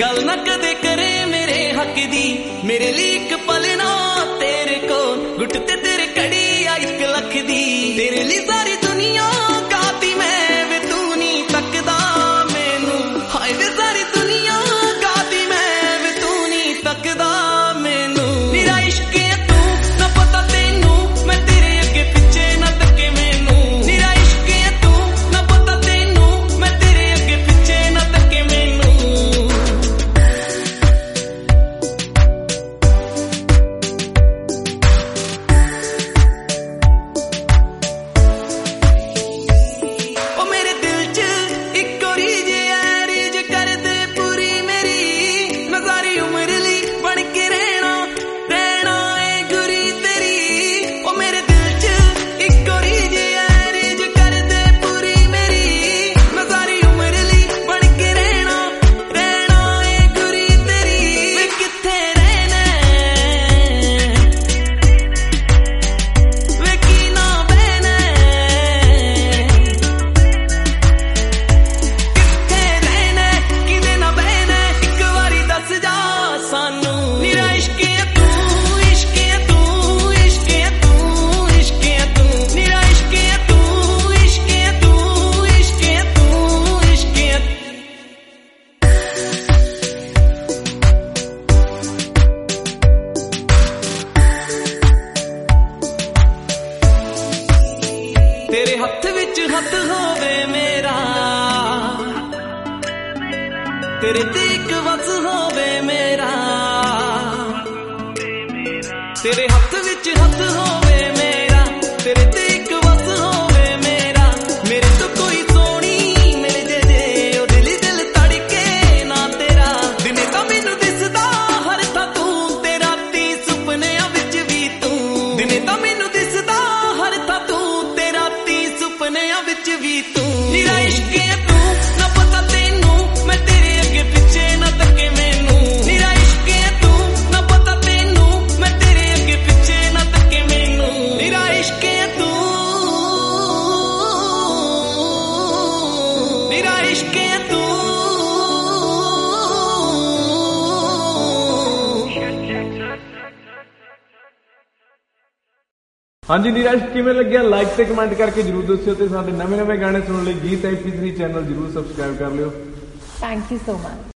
गल ना कदे करे मेरे हक दी, मेरे लिए एक पल ना तेरे को गुट ते तेरे कड़ी आ 1 लख दी। तेरे लिए सारी दुनिया गाती मैं वे तू नहीं तकदा मैनू, हाय वे सारी दुनिया गाती मैं वे तू नहीं तकदा मैनू। मेरा इश्क है तू ना पता तेनू, मैं तेरे अगे पिछे ना तके मैनू। मेरा इश्क है तू ना पता तेनू, मैं तेरे अगे पिछे ना तके मैनू। ओ मेरे दिल च एक और रीज है, रीज कर दे पूरी मेरी, मैं सारी उम्र ली बन के रहना रहना है गुरी तेरी। ओ मेरे दिल च एक और रीज है, रीज कर दे पूरी मेरी, मैं सारी उम्र ली बन के रहना रहना है गुरी तेरी। वे किथे रहना वे की ना बहना, किथे रहना किदे ना बहना, एक बारी दस जा सानू। मेरा इश्क है तू, इश्क है तू, इश्क है तू, इश्क है तू। मेरा इश्क है तू, इश्क है तू, इश्क है तू, इश्क है तेरे हथ विच हथ होवे मेरा, तेरे ते एक वस होवे मेरा। तेरे हथ विच हथ होवे मेरा, तेरे ते एक वस होवे मेरा। मेरे तो कोई सोनी मिल जे ओ दिल दिल तड़के ना तेरा। दिने तां मैनू दिसदा हर था तू, ते राती सुपनियां विच भी तू। दिने तां मैनू दिसदा हर था तू, ते राती सुपनियां विच भी तू। मेरा इश्क है तू ना पता तेनू, मैं तेरे अगे पिछे ना तके मैनू। मेरा इश्क है तू ना पता तेनू, मैं तेरे अगे पिछे ना तके मैनू। मेरा इश्क है तू, मेरा इश्क है तू। हाँ जी नीरज किवें लग्या लाइक ते कमेंट करके जरूर दस्सिओ ते साडे नवे-नवे गाने सुनने लई गीत MP3 चैनल जरूर सबसक्राइब कर लिओ। Thank you so much.